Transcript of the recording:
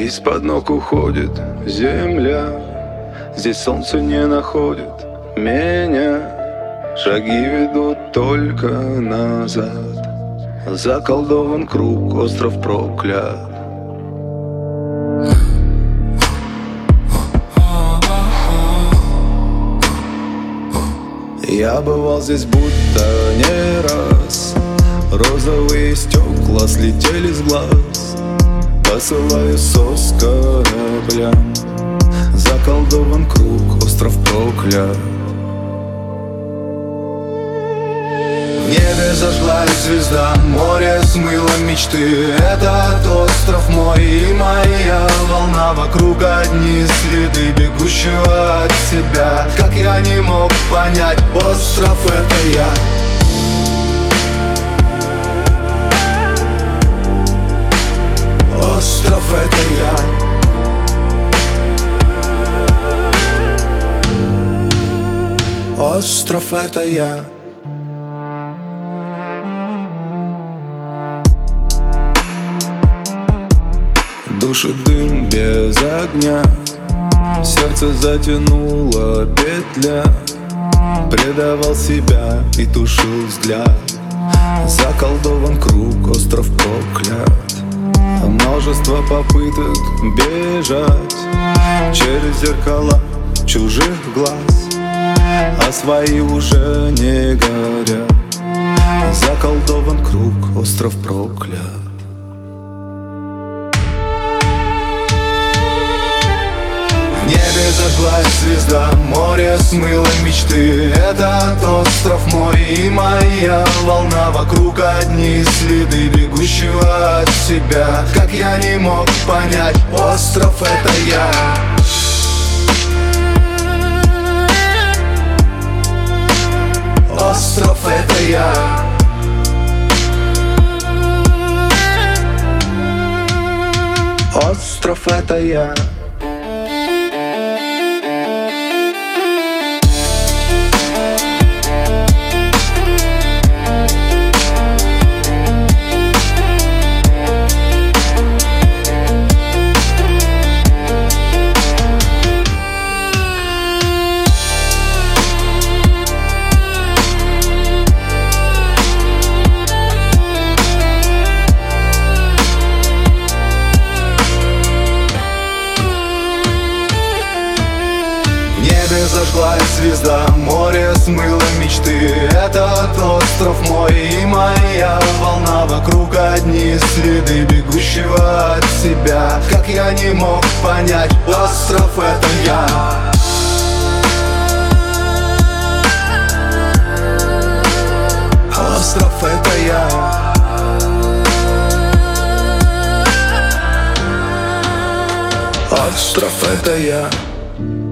Из-под ног уходит земля, здесь солнце не находит меня. Шаги ведут только назад, заколдован круг, остров проклят. Я бывал здесь будто не раз, розовые стекла слетели с глаз. Посылаю сос кораблям, заколдован круг, остров проклят. В небе зажглась звезда, море смыло мечты. Этот остров мой и моя волна. Вокруг одни следы бегущего от себя. Как я не мог понять, остров — это я. Остров — это я. Остров — это я. Душит дым без огня, сердце затянуло петля. Предавал себя и тушил взгляд, заколдован круг, остров проклят. Множество попыток бежать через зеркала чужих глаз, а свои уже не горят, заколдован круг, остров проклят. В небе зажглась звезда, море смыло мечты. Этот остров мой и моя волна. Вокруг одни следы бегущего от себя. Как я не мог понять, остров — это я. Остров — это я. Остров — это я. Зажглась звезда, море смыло мечты. Этот остров мой и моя волна. Вокруг одни следы бегущего от себя. Как я не мог понять, остров — это я. Остров — это я. Остров — это я.